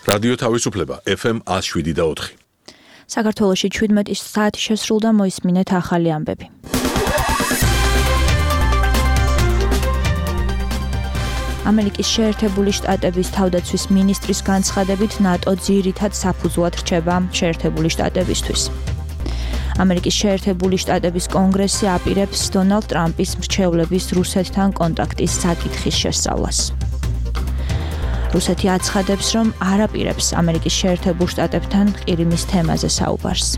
რადიო თავისუფლება FM 107.4. საქართველოში 17 საათი შესრულდა, მოისმინეთ ახალი ამბები. ამერიკის შეერთებული შტატების თავდაცვის მინისტრის განცხადებით ნატო ძირითად საფუძვლად რჩება შეერთებული შტატებისთვის. ამერიკის შეერთებული შტატების კონგრესი აპირებს დონალდ ტრამპის მრჩევლების რუსეთთან კონტაქტის საკითხის შესწავლას. რუსეთი აცხადებს, რომ არ აპირებს ამერიკის შეერთებულ შტატებთან ყირიმის თემაზე საუბარს.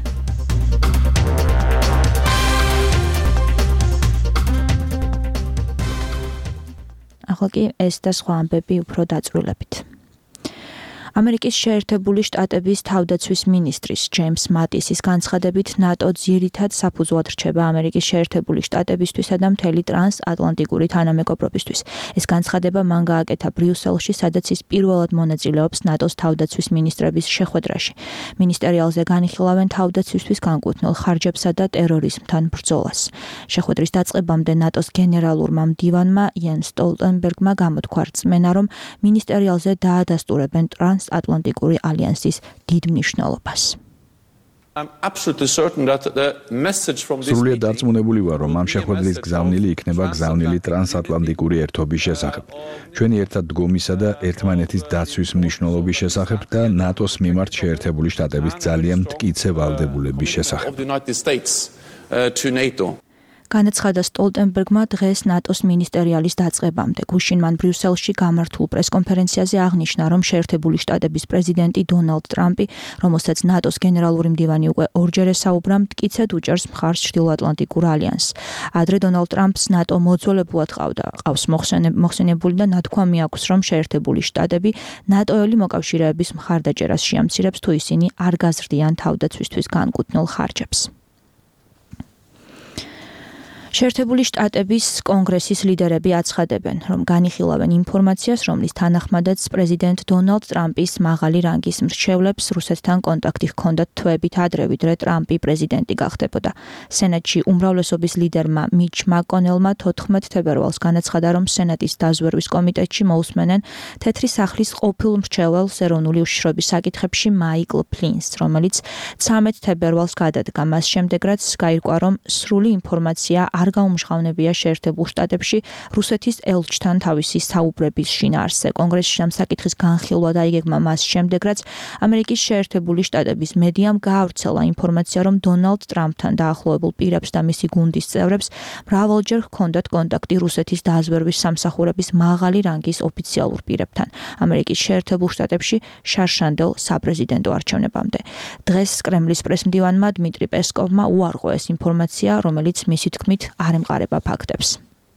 ახლა კი ეს და სხვა ამბები უფრო დაწვრილებით. ამერიკის შეერთებული შტატების თავდაცვის მინისტრის ჯეიმს მატისის განცხადებით ნატო ძირითად საფუძვლად რჩება ამერიკის შეერთებული შტატებისთვისა და მთელი ტრანსატლანტიკური თანამეგობრობისთვის. ეს განცხადება მან გააკეთა ბრიუსელში, სადაც ის პირველად მონაწილეობს ნატოს თავდაცვის მინისტრების შეხვედრაში. მინისტერიალზე განიხილავენ თავდაცვისთვის განკუთვნილ ხარჯებსა და ტერორიზმთან ბრძოლას. შეხვედრის დაწყებამდე ნატოს გენერალურმა მდივანმა იენს სტოლტენბერგმა გამოთქვა რწმენა, რომ მინისტერიალზე დაადასტურებენ ტრანსატლანტიკური ალიანსის დიდ მნიშვნელობას. სრულიად დარწმუნებული ვარ, რომ ამ შეხვედრის გზავნილი იქნება გზავნილი ტრანსატლანტიკური ერთობის შესახებ, ჩვენი ერთად დგომისა და ერთმანეთის დაცვის მნიშვნელობის შესახებ და ნატოს მიმართ შეერთებული შტატების ძალიან მტკიცე ვალდებულების შესახებ. განაცხადა სტოლტენბერგმა დღეს ნატოს მინისტერიალის დაწყებამდე. გუშინ მან ბრიუსელში გამართულ პრესკონფერენციაზე აღნიშნა, რომ შეერთებული შტატების პრეზიდენტი დონალდ ტრამპი, რომელსაც ნატოს გენერალური მდივანი უკვე ორჯერ ესაუბრა, მტკიცედ უჭერს მხარს ჩრდილოატლანტიკურ ალიანსს. ადრე დონალდ ტრამპს ნატო მოძველებულად ყავს მოხსენებული და ნათქვამი აქვს, რომ შეერთებული შტატები ნატოელი მოკავშირეების მხარდაჭერას შეამცირებს, თუ ისინი არ გაზრდიან თავდაცვისთვის განკუთვნილ ხარჯებს. შეერთებული შტატების კონგრესის ლიდერები აცხადებენ, რომ განიხილავენ ინფორმაციას, რომლის თანახმადაც პრეზიდენტ დონალდ ტრამპის მაღალი რანგის მრჩევლებს რუსეთთან კონტაქტი ჰქონდათ თვეებით ადრე, ვიდრე ტრამპი პრეზიდენტი გახდებოდა. სენატში უმრავლესობის ლიდერმა მიჩ მაკონელმა 14 თებერვალს განაცხადა, რომ სენატის დაზვერვის კომიტეტში მოусმენენ თეთრი სახლის ყოფილ მრჩეველს ეროვნული უშიშროების საკითხებში მაიკლ ფლინს, რომელიც 13 თებერვალს გადადგა. მას შემდეგ რაც გაირკვა, რომ სრული ინფორმაცია არ გაუმჟღავნებია შეერთებულ შტატებში რუსეთის ელჩთან თავისი საუბრების შინაარსზე. კონგრესში ამ საკითხის განხილვა დაიგეგმა მას შემდეგ, რაც ამერიკის შეერთებული შტატების მედიამ გაავრცელა ინფორმაცია, რომ დონალდ ტრამპთან დაახლოებულ პირებს და მისი გუნდის წევრებს მრავალჯერ ჰქონდათ კონტაქტი რუსეთის დაზვერვის სამსახურების მაღალი რანგის ოფიციალურ პირებთან ამერიკის შეერთებულ შტატებში შარშანდელ საპრეზიდენტო არჩევნებამდე. დღეს კრემლის პრესმდივანმა დმიტრი პესკოვმა უარყო ეს ინფორმაცია, რომელიც მისი თქმით არ ემყარება ფაქტებს.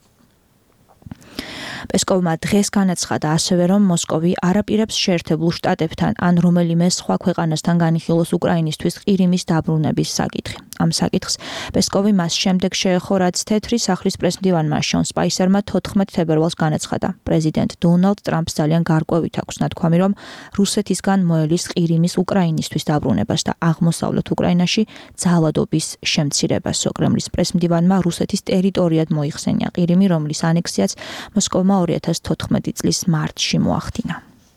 პესკოვმა დღეს განაცხადა ასევე, რომ მოსკოვი არ აპირებს შეერთებულ შტატებთან ან რომელიმე სხვა ქვეყანასთან განიხილოს უკრაინისთვის ყირიმის დაბრუნების საკითხი. ამ საკითხს პესკოვი მას შემდეგ შეეხო, რაც თეთრი სახლის პრესმდივანმა შონ სპაისერმა 14 თებერვალს განაცხადა. პრეზიდენტ დონალდ ტრამპს ძალიან გარკვევით აქვს ნათქვამი, რომ რუსეთისგან მოელის ყირიმის უკრაინისთვის დაბრუნებას და აღმოსავლეთ უკრაინაში ძალადობის შემცირებას. კრემლის პრესმდივანმა რუსეთის ტერიტორიად მოიხსენია ყირიმი, რომლის ანექსიაც მოსკოვმა 2014 წლის მარტში მოახდინა.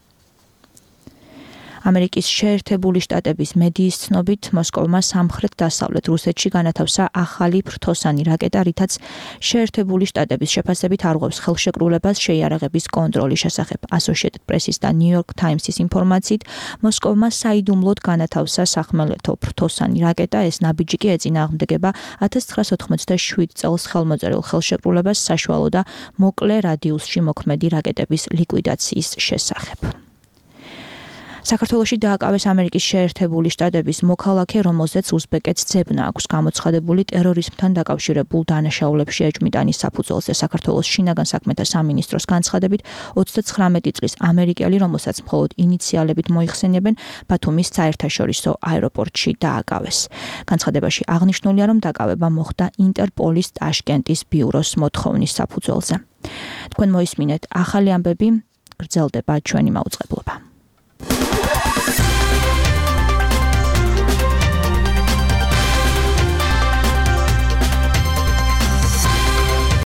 ამერიკის შეერთებული შტატების მედიის ცნობით, მოსკოვმა სამხრეთ-დასავლეთ რუსეთში განათავსა ახალი ფრთოსანი რაკეტა, რითაც შეერთებული შტატების შეფასებით არღვევს ხელშეკრულებას შეიარაღების კონტროლის შესახებ. Associated Press-ის და New York Times-ის ინფორმაციით, მოსკოვმა საიდუმლოდ განათავსა სახმელეთო ფრთოსანი რაკეტა. ეს ნაბიჯი კი ეწინააღმდეგება 1987 წელს ხელმოწერილ ხელშეკრულებას საშუალო და მოკლე რადიუსში მოქმედი რაკეტების ლიკვიდაციის შესახებ. საქართველოში დააკავეს ამერიკის შეერთებული შტატების მოქალაქე, რომელზეც უზბეკეთს ძებნა აქვს გამოცხადებული ტერორიზმთან დაკავშირებულ დანაშაულებში ეჭვმიტანის საფუძველზე. საქართველოს შინაგან საქმეთა სამინისტროს განცხადებით 39 წლის ამერიკელი, რომელსაც მხოლოდ ინიციალებით მოიხსენიებენ, ბათუმის საერთაშორისო აეროპორტში დააკავეს. განცხადებაში აღნიშნულია, რომ დაკავება მოხდა ინტერპოლის ტაშკენტის ბიუროს მოთხოვნის საფუძველზე. თქვენ მოისმინეთ ახალი ამბები, გრძელდება ჩვენი მაუწყებლობა.